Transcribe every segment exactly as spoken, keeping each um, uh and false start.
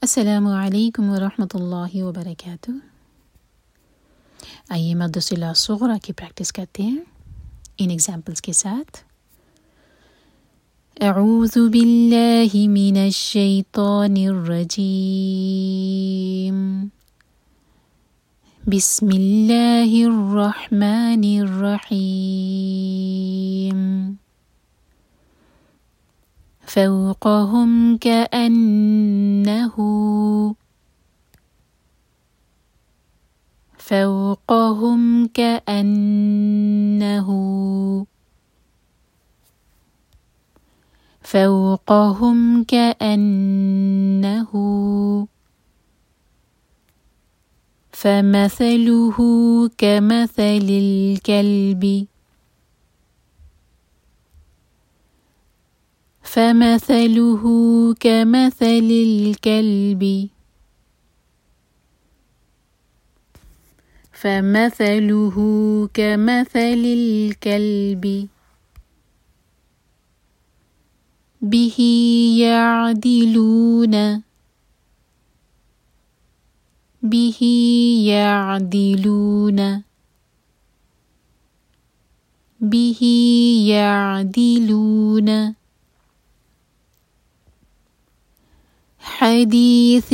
अस्सलामु अलैकुम वरहमतुल्लाहि वबरकातुह। आइए मद्दसिला सुगरा की प्रैक्टिस करते हैं इन एग्जाम्पल्स के साथ। अऊज़ु बिल्लाहि मिनश शैतानिर रजीम। बिस्मिल्लाहिर रहमानिर रहीम। फ़ौक़हुम कअन्नहु फ़ौक़हुम कअन्नहु फ़ौक़हुम कअन्नहु फ़मसलुहु कमसलिल कल्बि فمثله كمثل الكلب فمثله كمثل الكلب به يعدلون به يعدلون به يعدلون حديث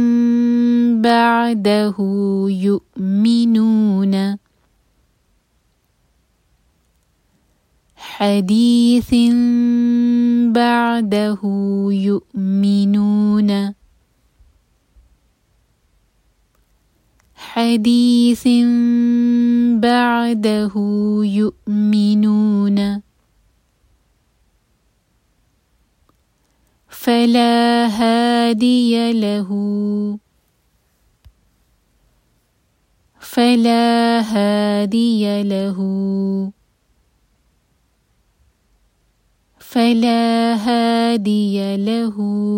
بعده يؤمنون حديث بعده يؤمنون حديث بعده يؤمنون فلا هادي له فلا هادي له فلا هادي له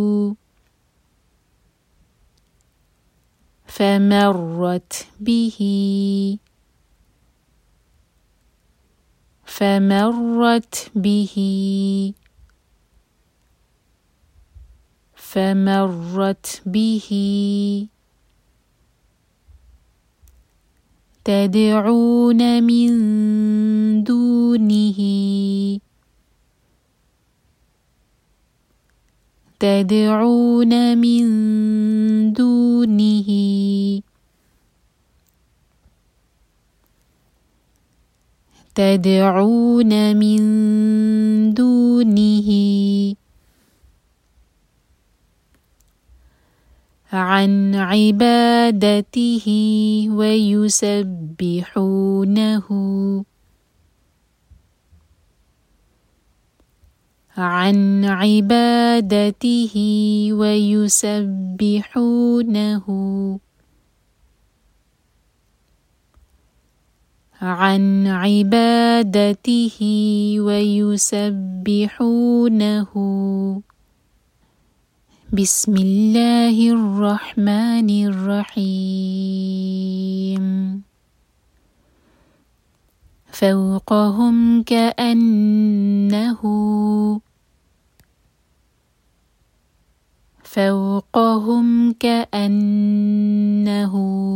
فمرت به فمرت به فمرت به تدعون من دونه تدعون من دونه تدعون من دونه عن عبادته ويسبحونه عن عبادته ويسبحونه عن عبادته ويسبحونه بسم الله الرحمن الرحيم فوقهم كأنه فوقهم كأنه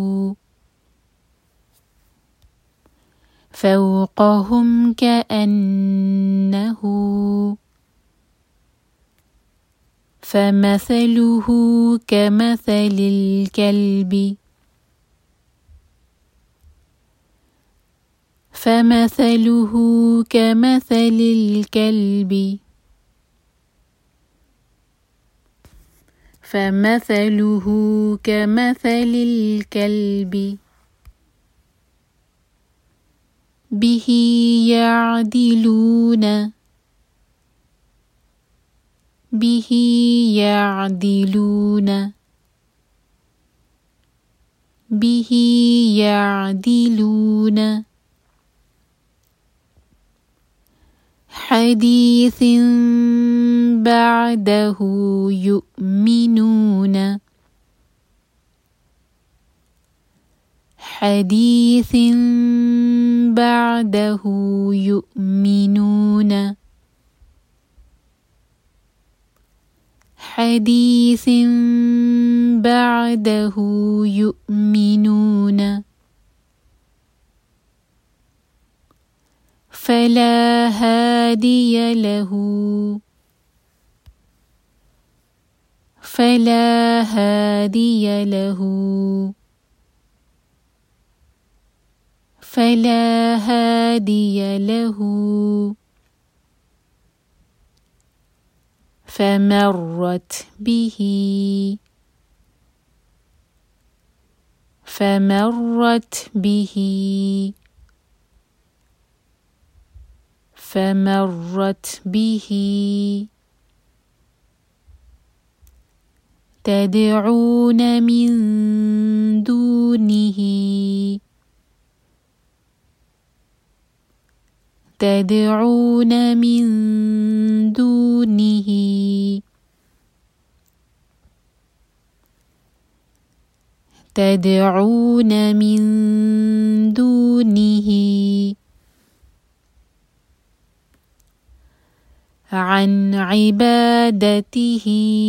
فوقهم كأنه فمثله كمثل الكلب فمثله كمثل الكلب فمثله كمثل الكلب به يعدلون به يعدلون به يعدلون حديث بعده يؤمنون حديث بعده يؤمنون حديث بعده يؤمنون فلا هادي له فلا هادي له فلا هادي له فمرت به فمرت به فمرت به تدعون من دونه تدعون من دونه تدعون من دونه عن عبادته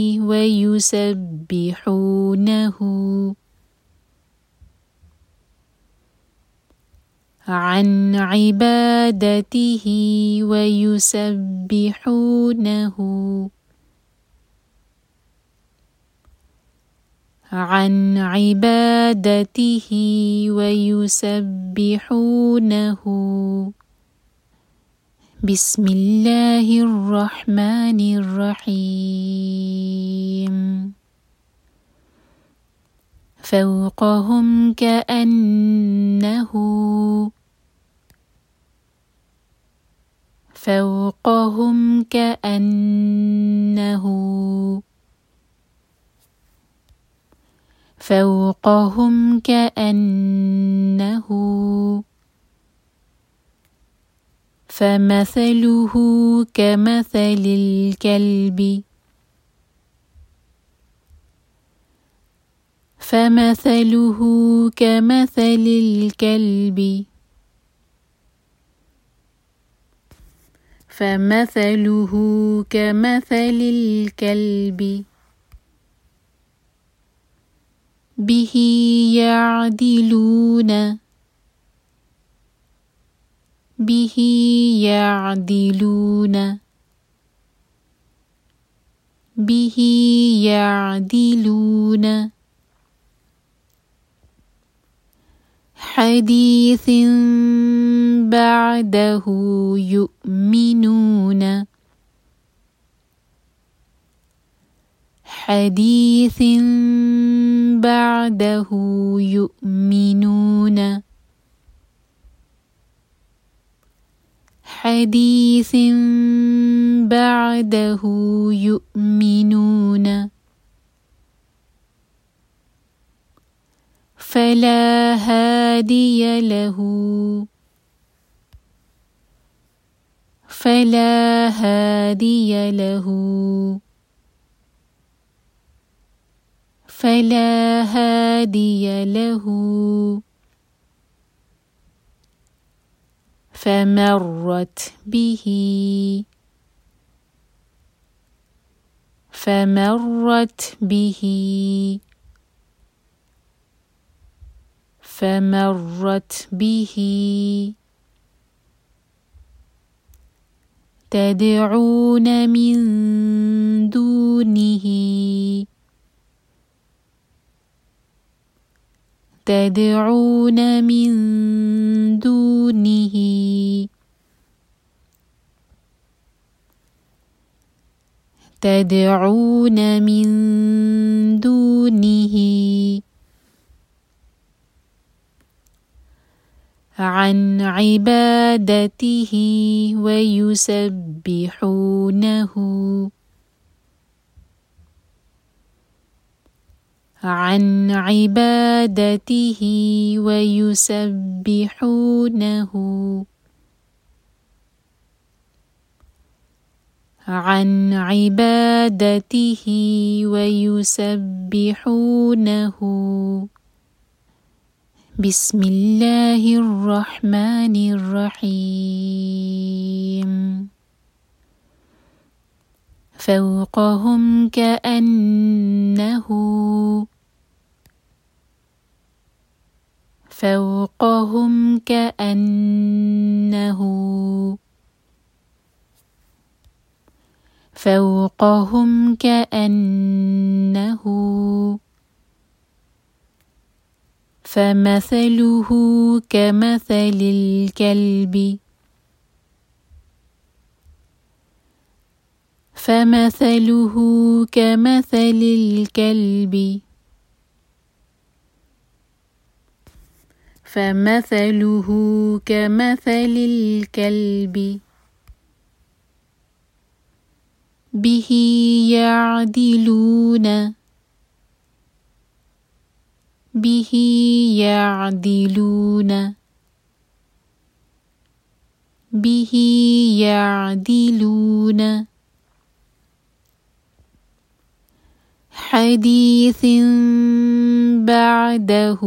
ويسبحونه عن عبادته ويسبحونه عن عبادته ويسبحونه بسم الله الرحمن الرحيم فوقهم كأنه فوقهم كأنه فوقهم كأنه فمثله كمثل الكلب فمثله كمثل الكلب فمثله كمثل الكلب به يعدلون به يعدلون به يعدلون حديث بعده يؤمنون حديث بعده يؤمنون حديث بعده يؤمنون فلا هادي له فلا هادي له فلا هادي له فمرت به فمرت به فمرت به تدعون من دونه تدعون من دونه تدعون من دونه عن عبادته ويسبحونه عن عبادته ويسبحونه عن عبادته ويسبحونه بسم الله الرحمن الرحيم فوقهم كأنه فوقهم كأنه فوقهم كأنه فمثله كمثل الكلب فمثله كمثل الكلب فمثله كمثل الكلب به يعدلون به يعدلون به يعدلون حديث بعده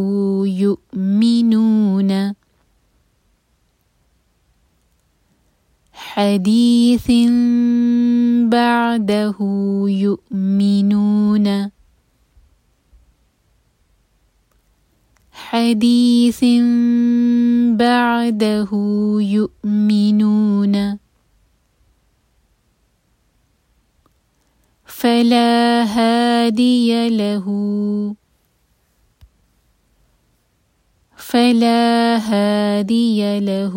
يؤمنون حديث بعده يؤمنون حديث بعده يؤمنون فلا هادي له فلا هادي له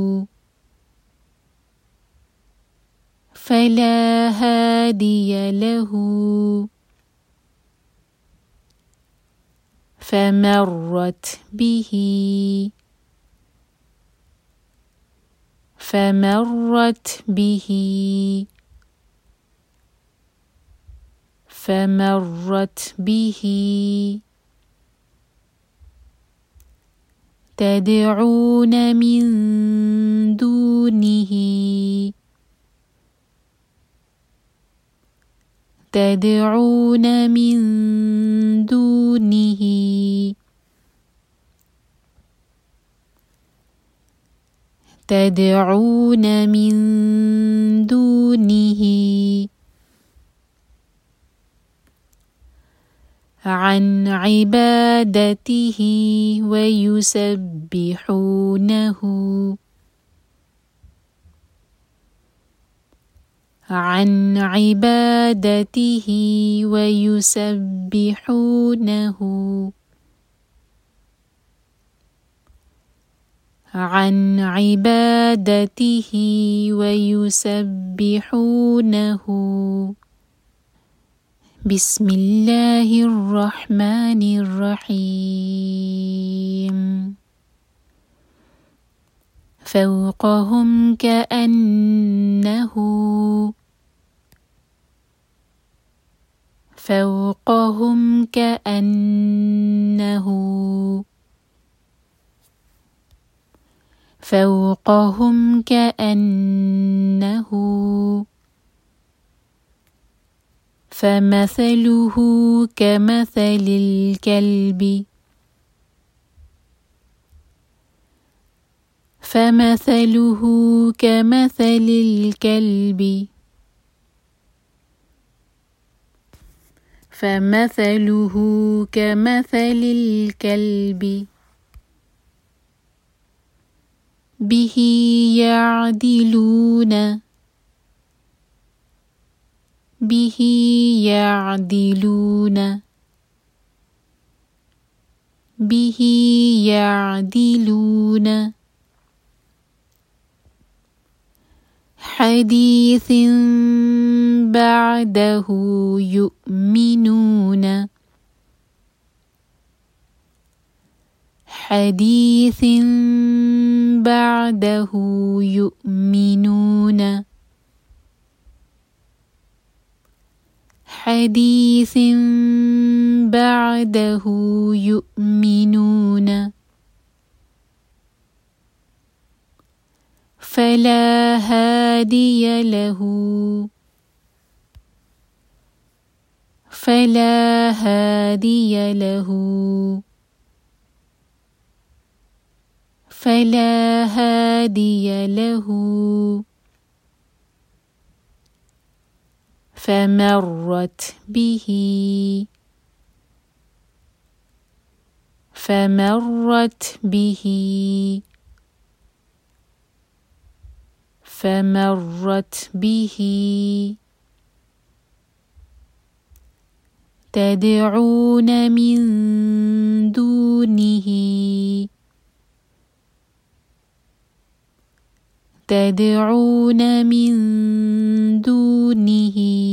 فلا هادي له فمرت به فمرت به فمرت به تدعون من دونه تدعون من دونه تدعون من دونه عن عبادته ويسبحونه عن عبادته ويسبحونه عن عبادته ويسبحونه بسم الله الرحمن الرحيم فوقهم كأنه فوقهم كأنه فوقهم كأنه فمثله كمثل الكلب فمثله كمثل الكلب فمثله كمثل الكلب به يعدلون به يعدلون به يعدلون حديث بعده يؤمنون حديث بعده يؤمنون حديث بعده يؤمنون فلا هادي له فلا هادي له فلا هادي له فمرت به فمرت به فمرت به تدعون من دونه تدعون من دونه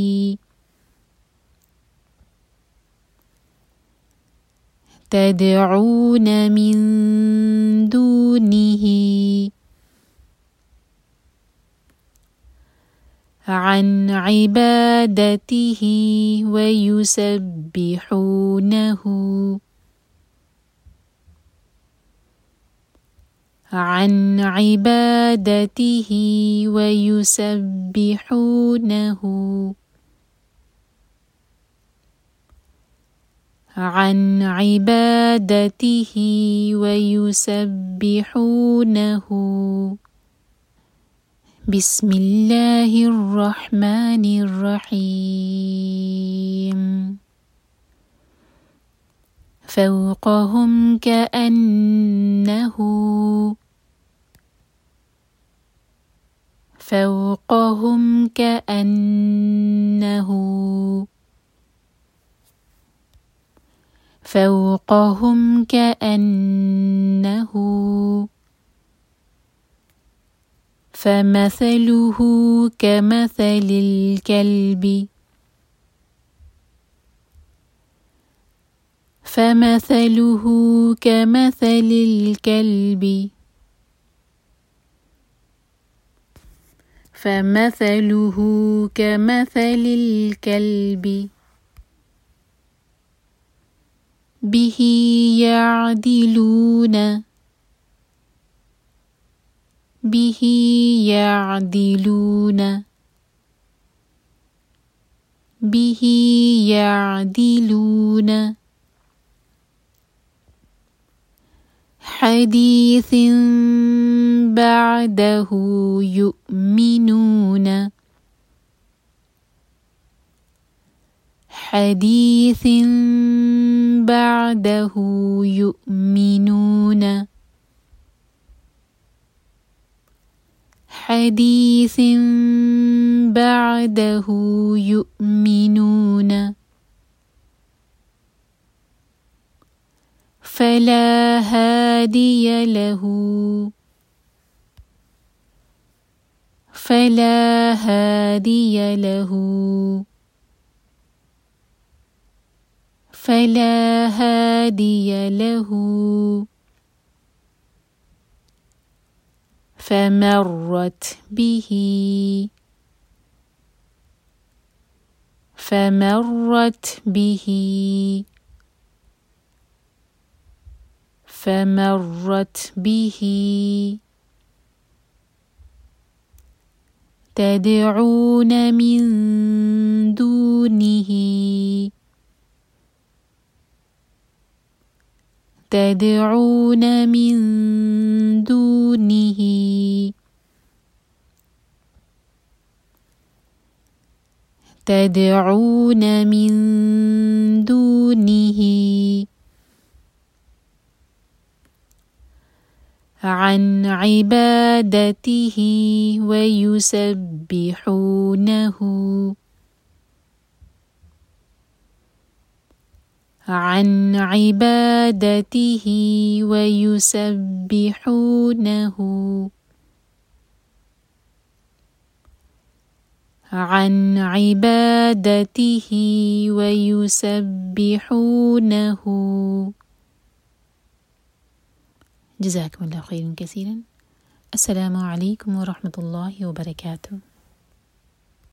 تدعون من دونه عن عبادته ويسبحونه عن عبادته ويسبحونه عن عبادته ويسبحونه. بسم الله الرحمن الرحيم. فوقهم كأنه فوقهم كأنه فوقهم كأنه فمثله كمثل الكلب فمثله كمثل الكلب فمثله كمثل الكلب به يعدلون به يعدلون به يعدلون حديث بعده يؤمنون حديث بعده يؤمنون حديث بعده يؤمنون فلا هادي له فلا هادي له فلا هادي له فمرت به فمرت به فمرت به تدعون من دونه تدعون من دونه تدعون من دونه عن عبادته ويسبحونه عن عبادته ويسبحونه عن عبادته ويسبحونه. جزاكم الله خيرا كثيرا. السلام عليكم ورحمة الله وبركاته.